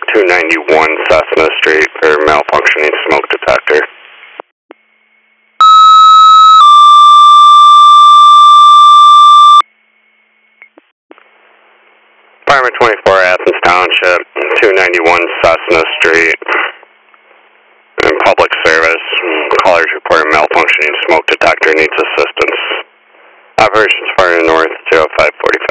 291 Cessna Street for malfunctioning smoke detector. Fireman 24, Athens Township, 291 Cessna Street. In public service, callers report a malfunctioning smoke detector needs assistance. Operations Fire North 0545.